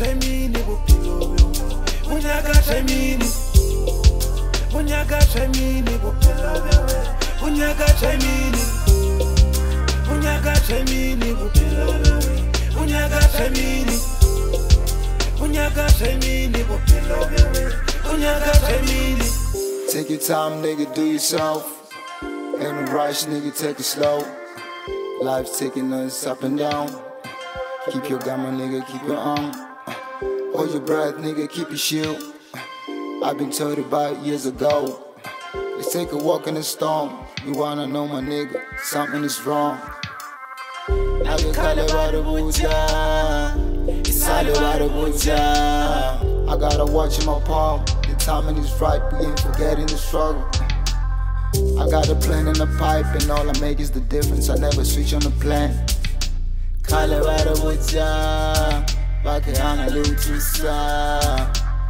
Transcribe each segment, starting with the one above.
Shemini Bupilo, Unyaga Shemini, Unyaga Shemini Bupilo, Unyaga Shemini, Unyaga Shemini Bupilo, Unyaga Shemini, Unyaga Shemini Bupilo, Unyaga Shemini. Take your time, nigga, do yourself. Ain't no rush, nigga, take it slow. Life's taking us up and down. Keep your gamma, nigga, keep your arm. Hold your breath, nigga, keep your shield. I've been told about years ago. Let's take a walk in the storm. You wanna know my nigga, something is wrong. I get caught about the Buja. It's all about the Buja. I gotta watch in my palm. The timing is right, we ain't forgetting the struggle. I got a plan in the pipe, and all I make is the difference. I never switch on the plan. Colorado Buja, Bakiana Lutusa.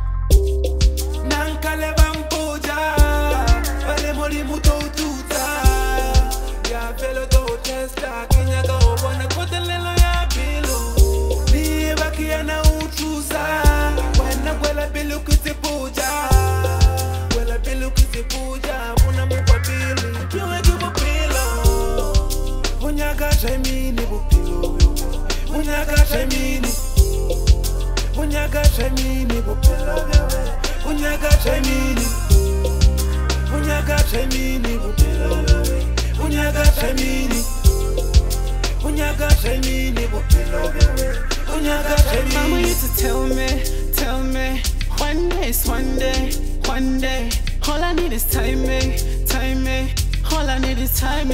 Nankale Bampuja, Valemoli Muto Tuta. Ya Velo do Testa, Kenya go, Bona Cotelelo ya Bilu. Ni Bakiana Utusa, when I will a Bilu Kutipuja. Well, a Bilu Kutipuja, Buna Mupa Bilu, you a give a pillow. Unyaga Shemini Bupilo, Unyaga Shemini, Unyaga Shemini Bupilo, Unyaga Shemini, Unyaga Shemini Bupilo, Unyaga Shemini, Unyaga Shemini Bupilo, Unyaga Shemini. Mama used to tell me, one day is one day. All I need is time. All I need is time.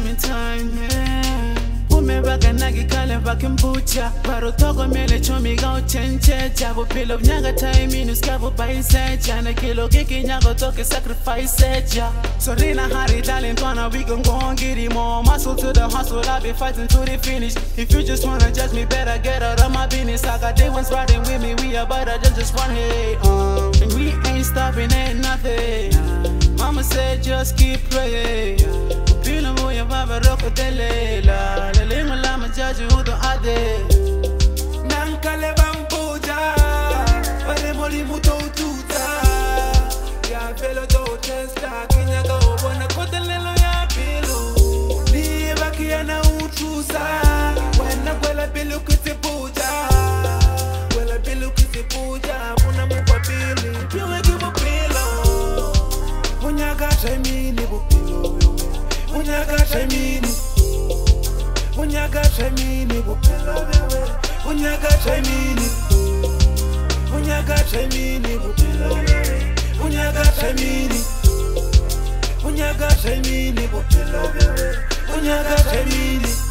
Umebaka nagikale bakimbucha barotoko mele chomi ga chenche jabo pilo nyaga time inuskabo paiseja na kilo kiki nyago toke sacrifice ja sorina hari talent wanna we gon' go on get it more muscle to the hustle I be fighting to the finish if you just wanna judge me better get out of my business I got day ones riding with me we about to just one hit and we ain't stopping at nothing mama said just keep praying Pila moya baba roko telela Lelima lama jaji udo ade Nankale Bampuja Valemoli Muto Tuta Ya Velo do Testa Kenya go Bona Cotelelo ya Bilu Ni Bakiana Utusa Wena Gwela Bilu Kutipuja Gwela Bilu Kutipuja Buna Mupa Bilu You a give a pillow Unyaga Shemini Bupilo Unyaga Shemini, Unyaga Shemini Bupilo, Unyaga Shemini, Unyaga Shemini Bupilo, Unyaga Shemini, Unyaga Shemini Bupilo, Unyaga Shemini.